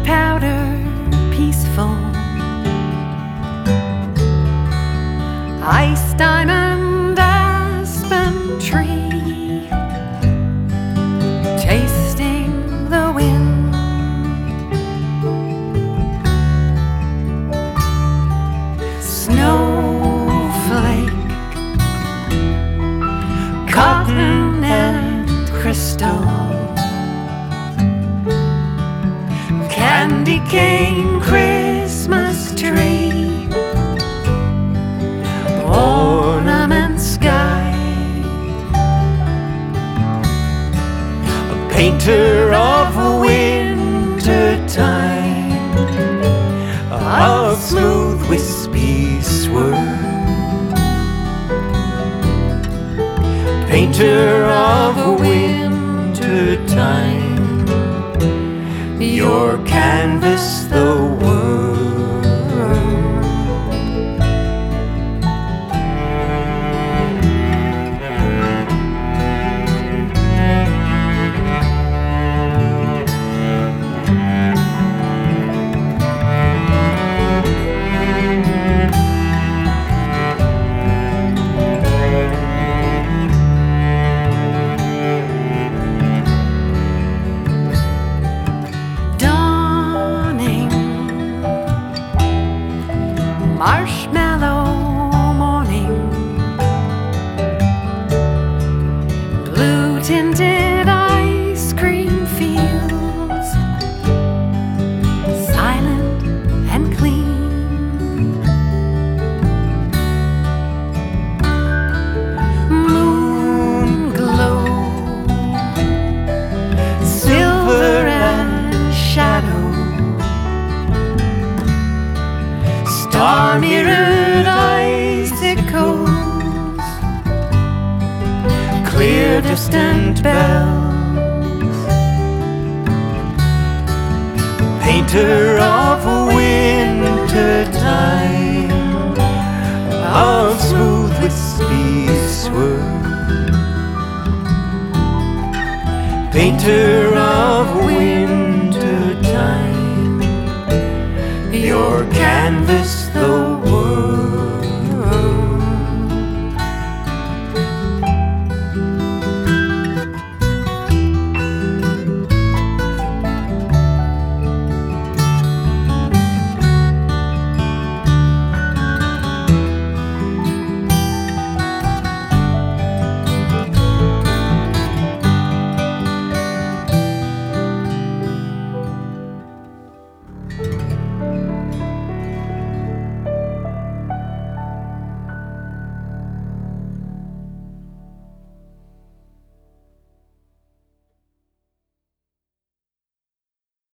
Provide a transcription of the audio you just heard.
powder peaceful, ice diamond aspen tree, tasting the wind, snowflake, cotton and crystal, candy cane, Christmas tree, ornament sky, a painter of winter time, of smooth wispy swirl, painter of winter time, your canvas the world. Marshmallow morning, blue tinted ice cream fields, silent and clean, moon glow, silver and shadow, star-mirrored icicles, clear distant bells, Painter of winter time, of smooth wispy swirl, painter of